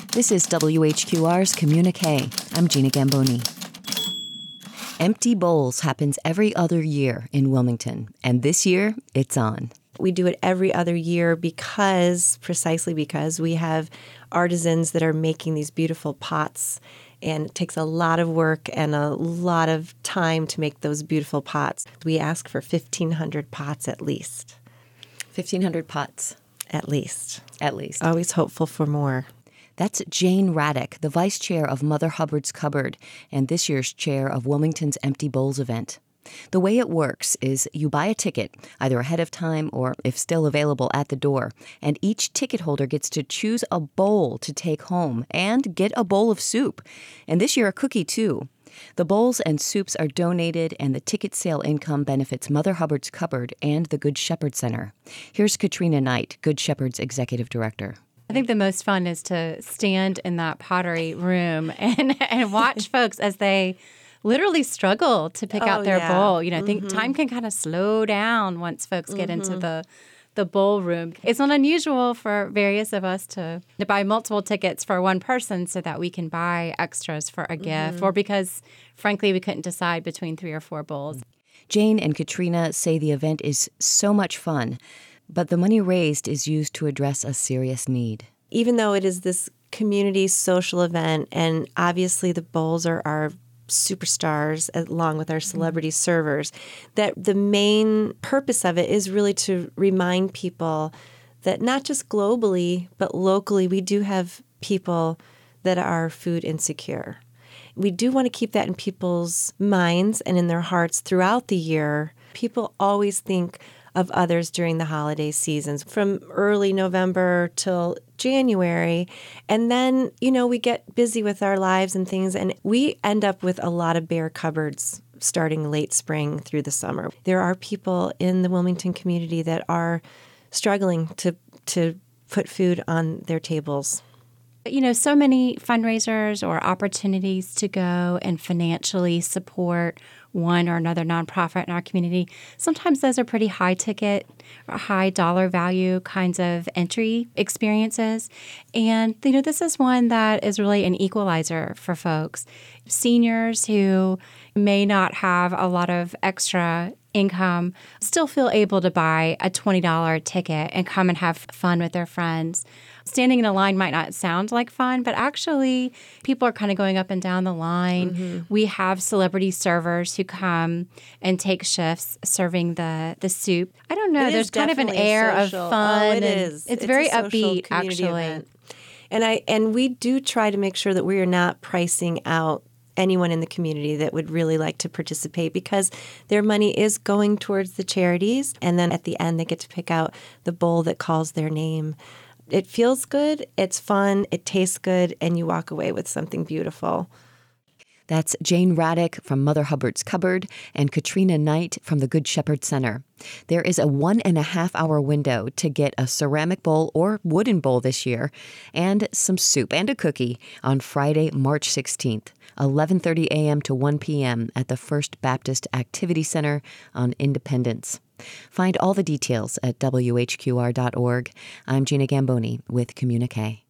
This is WHQR's Communique. I'm Gina Gamboni. Empty Bowls happens every other year in Wilmington, and this year it's on. We do it every other year precisely because we have artisans that are making these beautiful pots, and it takes a lot of work and a lot of time to make those beautiful pots. We ask for 1,500 pots at least. 1,500 pots. At least. At least. Always hopeful for more. That's Jane Raddick, the vice chair of Mother Hubbard's Cupboard and this year's chair of Wilmington's Empty Bowls event. The way it works is you buy a ticket, either ahead of time or, if still available, at the door, and each ticket holder gets to choose a bowl to take home and get a bowl of soup. And this year, a cookie, too. The bowls and soups are donated, and the ticket sale income benefits Mother Hubbard's Cupboard and the Good Shepherd Center. Here's Katrina Knight, Good Shepherd's executive director. I think the most fun is to stand in that pottery room and watch folks as they literally struggle to pick out their bowl. You know, I think time can kind of slow down once folks get into the bowl room. It's not unusual for various of us to buy multiple tickets for one person so that we can buy extras for a gift, or because, frankly, we couldn't decide between 3 or 4 bowls. Jane and Katrina say the event is so much fun, but the money raised is used to address a serious need. Even though it is this community social event, and obviously the bowls are our superstars along with our celebrity servers, that the main purpose of it is really to remind people that not just globally, but locally, we do have people that are food insecure. We do want to keep that in people's minds and in their hearts throughout the year. People always think of others during the holiday seasons, from early November till January. And then, you know, we get busy with our lives and things, and we end up with a lot of bare cupboards starting late spring through the summer. There are people in the Wilmington community that are struggling to put food on their tables. You know, so many fundraisers or opportunities to go and financially support one or another nonprofit in our community. Sometimes those are pretty high ticket or high dollar value kinds of entry experiences. And, you know, this is one that is really an equalizer for folks. Seniors who may not have a lot of extra income still feel able to buy a $20 ticket and come and have fun with their friends. Standing in a line might not sound like fun, but actually people are kind of going up and down the line. We have celebrity servers who come and take shifts serving the soup. I don't know. There's kind of an air of fun. Oh, it is. It's very a social upbeat, community actually. event. And we do try to make sure that we are not pricing out anyone in the community that would really like to participate, because their money is going towards the charities, and then at the end they get to pick out the bowl that calls their name. It feels good, it's fun, it tastes good, and you walk away with something beautiful. That's Jane Raddick from Mother Hubbard's Cupboard and Katrina Knight from the Good Shepherd Center. There is a 1.5-hour window to get a ceramic bowl or wooden bowl this year, and some soup and a cookie on Friday, March 16th, 11:30 a.m. to 1 p.m. at the First Baptist Activity Center on Independence. Find all the details at WHQR.org. I'm Gina Gamboni with Communique.